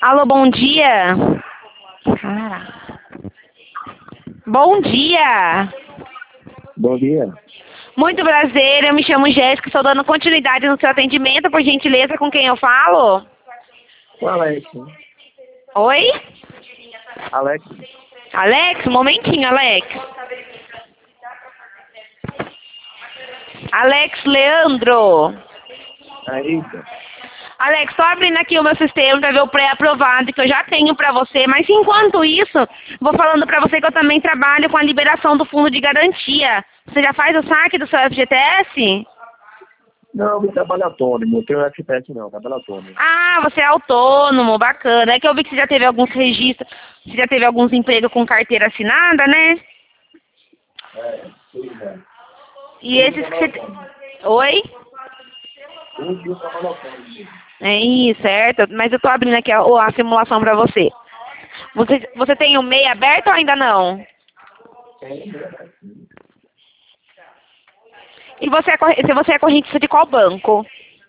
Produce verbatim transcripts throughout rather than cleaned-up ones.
Alô, bom dia. Cara. Bom dia. Bom dia. Muito prazer, eu me chamo Jéssica, estou dando continuidade no seu atendimento, por gentileza, com quem eu falo? O Alex. Oi? Alex. Alex, um momentinho, Alex. Alex Leandro. É isso. Alex, estou abrindo aqui o meu sistema para ver o pré-aprovado que eu já tenho para você, mas enquanto isso, vou falando para você que eu também trabalho com a liberação do fundo de garantia. Você já faz o saque do seu F G T S? Não, eu trabalho autônomo. Não tenho F P S não, trabalho autônomo. Ah, você é autônomo, bacana. É que eu vi que você já teve alguns registros, você já teve alguns empregos com carteira assinada, né? É, sim, né? E esses que você... Oi? Um dia eu trabalho autônomo. É isso, certo. Mas eu tô abrindo aqui a, a simulação pra você. Você. Você tem o M E I aberto ou ainda não? Tem, né? E você é, corre- se você é correntista de qual banco?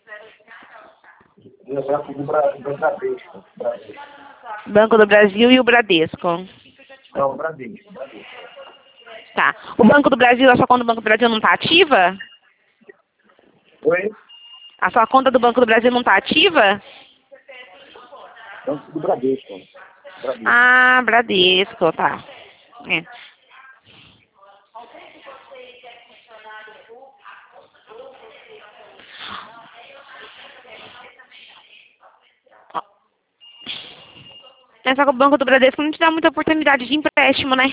Eu trabalho com o Bra- com o Bradesco. Bradesco. Banco do Brasil e o Bradesco. Não, Bradesco. Bradesco. Tá. O Banco do Brasil, a sua conta do Banco do Brasil não tá ativa? Oi? A sua conta do Banco do Brasil não tá ativa? Não, do Bradesco. Bradesco. Ah, Bradesco, tá. É. É só que o Banco do Bradesco não te dá muita oportunidade de empréstimo, né?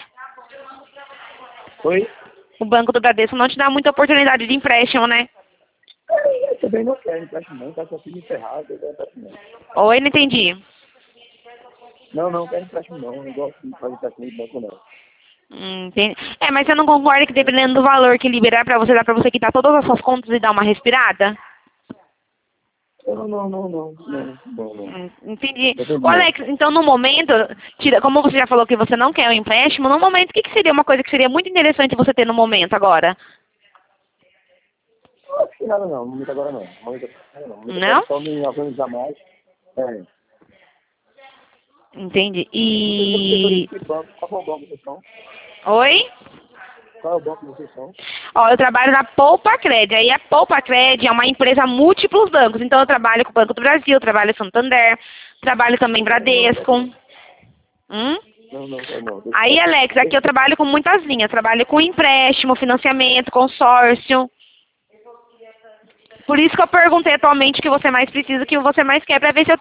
Oi? O Banco do Bradesco não te dá muita oportunidade de empréstimo, né? É, eu também não quero empréstimo não, tá com tudo encerrado. Eu quero empréstimo não. Oi, não entendi. Não, não, quero empréstimo não. Eu não gosto de fazer empréstimo de banco não. Hum, entendi. É, mas você não concorda que dependendo do valor que liberar pra você, dá pra você quitar todas as suas contas e dar uma respirada? Não, não, não, não. Não, não, não. Hum, entendi. Entendi, Ô, Alex, então no momento, tira, como você já falou que você não quer o empréstimo, no momento, o que, que seria uma coisa que seria muito interessante você ter no momento agora? Não acho que nada não, muito agora não. Muito agora não. Muito Não? agora só me organizar mais. É. Entendi. E... E... Qual é o banco que vocês são? Oi? Qual é o banco que vocês são? Ó, eu trabalho na Poupa Cred. Aí a Poupa Cred é uma empresa múltiplos bancos. Então eu trabalho com o Banco do Brasil, trabalho com Santander, trabalho também Bradesco. Hum? Não, não, não. não. Aí, Alex, aqui eu trabalho com muitas linhas. Trabalho com empréstimo, financiamento, consórcio. Por isso que eu perguntei atualmente o que você mais precisa, o que você mais quer, pra ver se eu